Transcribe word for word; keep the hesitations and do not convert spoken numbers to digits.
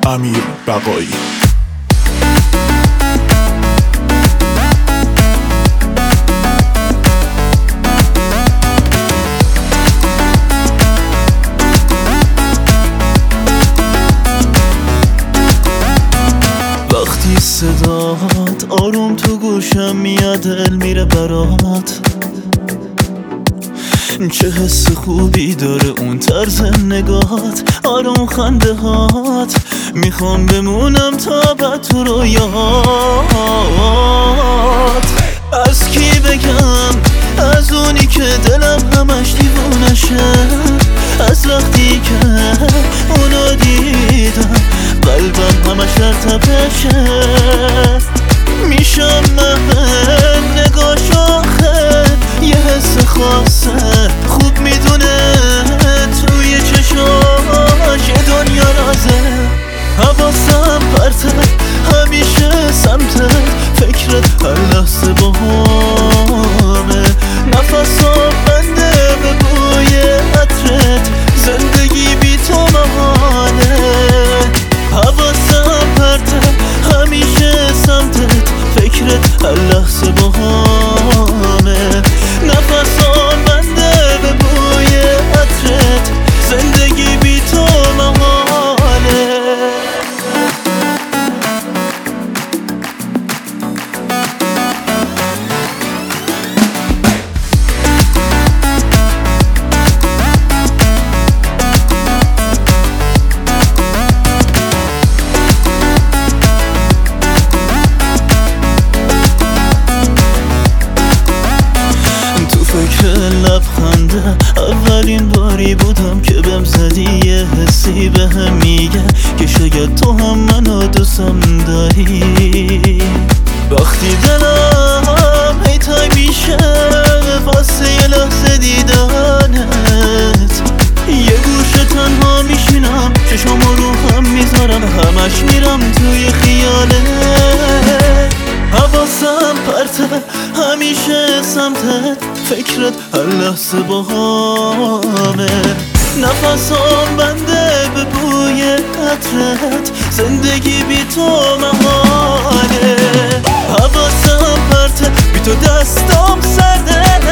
امیر بقایی. وقتی صدات آروم تو گوشم میاد، دل میره برات. چه حس خوبی داره اون طرز نگاهات، آروم خنده هات. میخوام بمونم تا بعد تو رویات. از کی بگم؟ از اونی که دلم همش دیوونشه. از وقتی که اونو دیدم قلبم همش در تپشه. میشم من نگاش آخه یه حس خاصه، خوب میدونه توی چشاش یه دنیا رازه. حواسم پرته همیشه سمتت، فکرت هر لحظه با همه. نفسم بنده به بوی عطرت، زندگی بی تو محاله. حواسم پرته همیشه سمتت، فکرت هر لحظه با همه. نفسم بنده به بوی عطرت، زندگی بی تو محاله. لبخنده اولین باری بودم که بهم زدی، یه حسی بهم میگه که شاید تو هم منو دوستم داری. وقتی دلم هی تای میشه واسه یه لحظه دیدنت، یه گوشه تنها میشینم، چشمو رو هم میذارم، همش میرم توی خیالت. حواسم پرته همیشه سمتت، فکرت هر لحظه با همه. نفسم بنده به بوی عطرت، زندگی بی تو محاله. حواسم پرته بی تو دستم سرده،